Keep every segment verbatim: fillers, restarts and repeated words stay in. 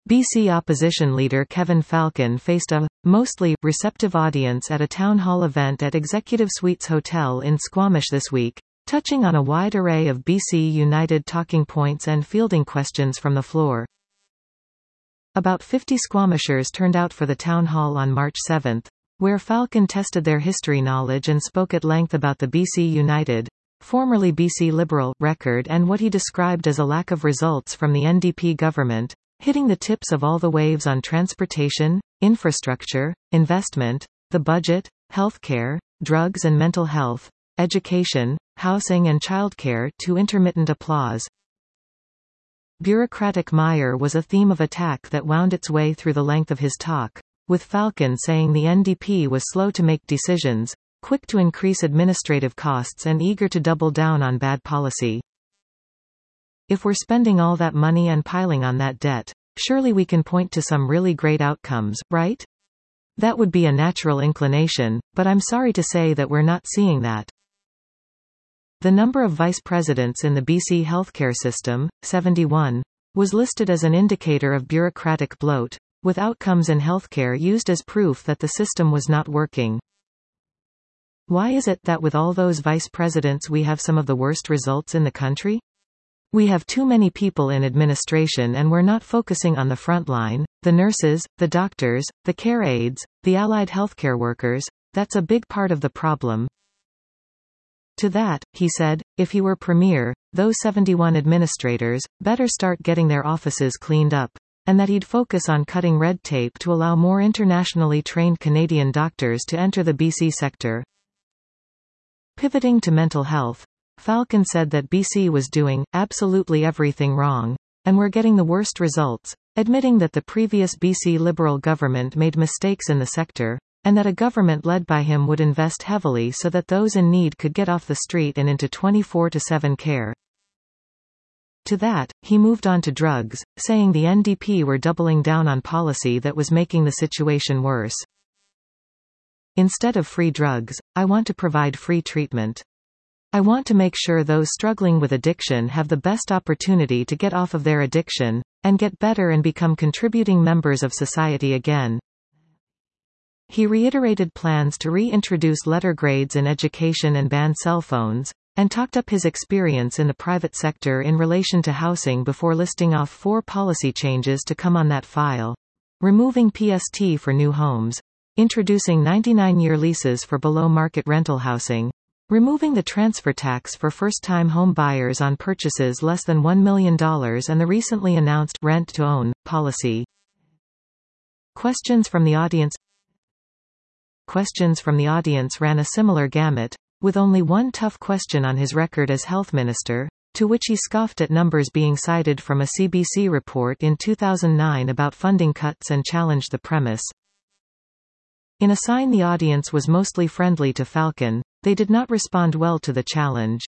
B C opposition leader Kevin Falcon faced a, mostly, receptive audience at a town hall event at Executive Suites Hotel in Squamish this week, touching on a wide array of B C United talking points and fielding questions from the floor. About fifty Squamishers turned out for the town hall on March seventh, where Falcon tested their history knowledge and spoke at length about the B C United, formerly B C Liberal, record and what he described as a lack of results from the N D P government, hitting the tips of all the waves on transportation, infrastructure, investment, the budget, healthcare, drugs and mental health, education, housing and childcare to intermittent applause. Bureaucratic mire was a theme of attack that wound its way through the length of his talk, with Falcon saying the N D P was slow to make decisions, quick to increase administrative costs and eager to double down on bad policy. If we're spending all that money and piling on that debt, surely we can point to some really great outcomes, right? That would be a natural inclination, but I'm sorry to say that we're not seeing that. The number of vice presidents in the B C healthcare system, seventy-one, was listed as an indicator of bureaucratic bloat, with outcomes in healthcare used as proof that the system was not working. Why is it that with all those vice presidents we have some of the worst results in the country? We have too many people in administration and we're not focusing on the front line, the nurses, the doctors, the care aides, the allied healthcare workers. That's a big part of the problem. To that, he said, if he were premier, those seventy-one administrators better start getting their offices cleaned up, and that he'd focus on cutting red tape to allow more internationally trained Canadian doctors to enter the B C sector. Pivoting to mental health, Falcon said that B C was doing absolutely everything wrong, and we're getting the worst results, admitting that the previous B C Liberal government made mistakes in the sector, and that a government led by him would invest heavily so that those in need could get off the street and into twenty-four seven care. To that, he moved on to drugs, saying the N D P were doubling down on policy that was making the situation worse. Instead of free drugs, I want to provide free treatment. I want to make sure those struggling with addiction have the best opportunity to get off of their addiction, and get better and become contributing members of society again. He reiterated plans to reintroduce letter grades in education and ban cell phones, and talked up his experience in the private sector in relation to housing before listing off four policy changes to come on that file. Removing P S T for new homes, introducing ninety-nine year leases for below-market rental housing, removing the transfer tax for first-time home buyers on purchases less than one million dollars and the recently announced rent-to-own policy. Questions from the audience Questions from the audience ran a similar gamut, with only one tough question on his record as health minister, to which he scoffed at numbers being cited from a C B C report in two thousand nine about funding cuts and challenged the premise. In a sign the audience was mostly friendly to Falcon, they did not respond well to the challenge.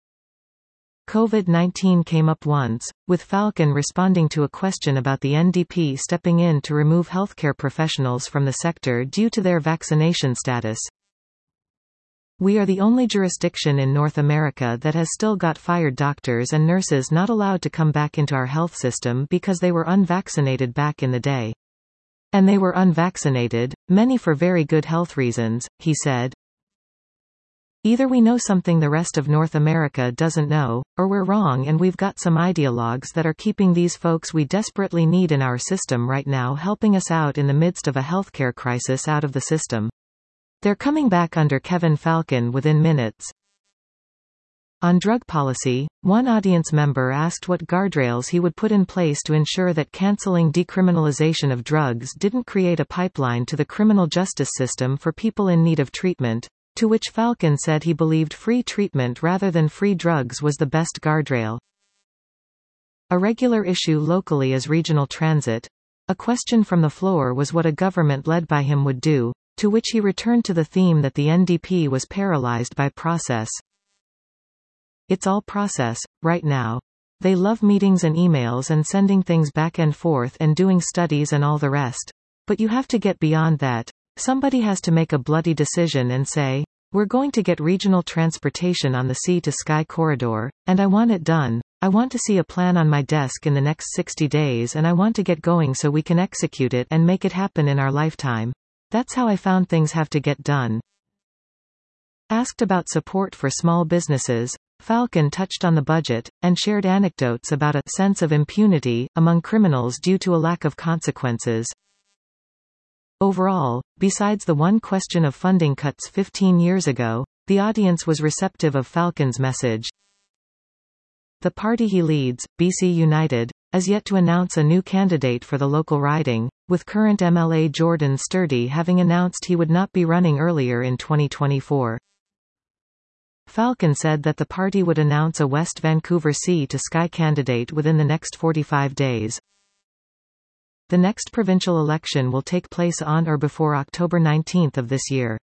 COVID nineteen came up once, with Falcon responding to a question about the N D P stepping in to remove healthcare professionals from the sector due to their vaccination status. We are the only jurisdiction in North America that has still got fired doctors and nurses not allowed to come back into our health system because they were unvaccinated back in the day. And they were unvaccinated, many for very good health reasons, he said. Either we know something the rest of North America doesn't know, or we're wrong and we've got some ideologues that are keeping these folks we desperately need in our system right now helping us out in the midst of a healthcare crisis out of the system. They're coming back under Kevin Falcon within minutes. On drug policy, one audience member asked what guardrails he would put in place to ensure that canceling decriminalization of drugs didn't create a pipeline to the criminal justice system for people in need of treatment. To which Falcon said he believed free treatment rather than free drugs was the best guardrail. A regular issue locally is regional transit. A question from the floor was what a government led by him would do, to which he returned to the theme that the N D P was paralyzed by process. It's all process, right now. They love meetings and emails and sending things back and forth and doing studies and all the rest. But you have to get beyond that. Somebody has to make a bloody decision and say, we're going to get regional transportation on the sea-to-sky corridor, and I want it done, I want to see a plan on my desk in the next sixty days and I want to get going so we can execute it and make it happen in our lifetime. That's how I found things have to get done. Asked about support for small businesses, Falcon touched on the budget, and shared anecdotes about a sense of impunity among criminals due to a lack of consequences. Overall, besides the one question of funding cuts fifteen years ago, the audience was receptive of Falcon's message. The party he leads, B C United, has yet to announce a new candidate for the local riding, with current M L A Jordan Sturdy having announced he would not be running earlier in twenty twenty-four. Falcon said that the party would announce a West Vancouver Sea to Sky candidate within the next forty-five days. The next provincial election will take place on or before October nineteenth of this year.